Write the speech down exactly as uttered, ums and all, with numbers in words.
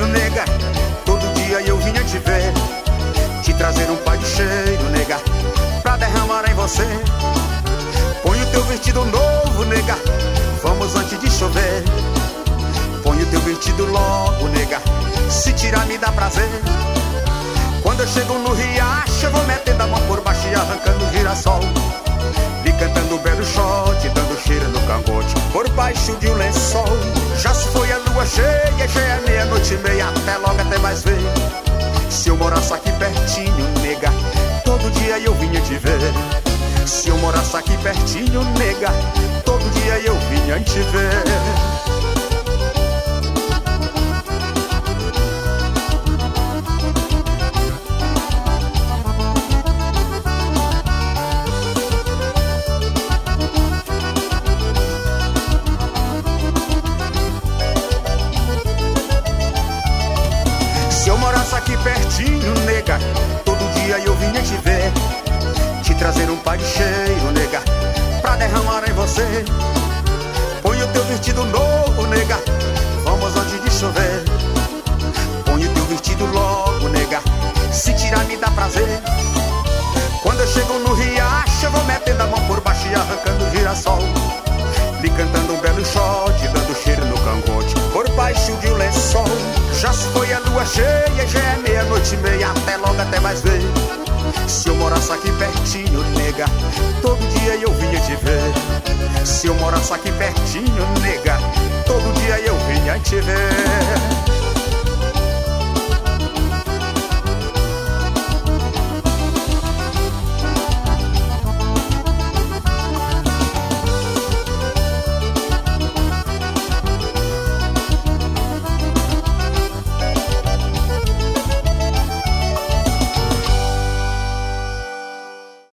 pertinho, nega. Todo dia eu vinha te ver, te trazer um pai de cheiro, nega, pra derramar em você. Põe o teu vestido novo, nega, vamos antes de chover. Põe o teu vestido logo, nega, se tirar me dá prazer. Quando eu chego no riacho, eu vou metendo a mão por baixo e arrancando o girassol, e cantando um belo shot, dando cheiro no cangote, por baixo de um lençol. Já se foi a lua cheia, já é meia-noite e meia, até logo, até mais ver. Se eu morasse aqui pertinho, nega, todo dia eu vinha te ver. Se eu morasse aqui pertinho, nega, todo dia eu vinha te ver. Aqui pertinho, nega, todo dia eu vinha te ver, te trazer um pai de cheiro, nega, pra derramar em você. Põe o teu vestido novo, nega, vamos antes de chover. Põe o teu vestido logo, nega, se tirar me dá prazer. Quando eu chego no riacho, eu vou metendo a mão por baixo e arrancando o girassol, lhe cantando um belo shot, dando cheiro no cangote, por baixo de um lençol. Já se foi a lua cheia, já é meia-noite e meia, até logo, até mais ver. Se eu morasse aqui pertinho, nega, todo dia eu vinha te ver. Se eu morasse aqui pertinho, nega, todo dia eu vinha te ver.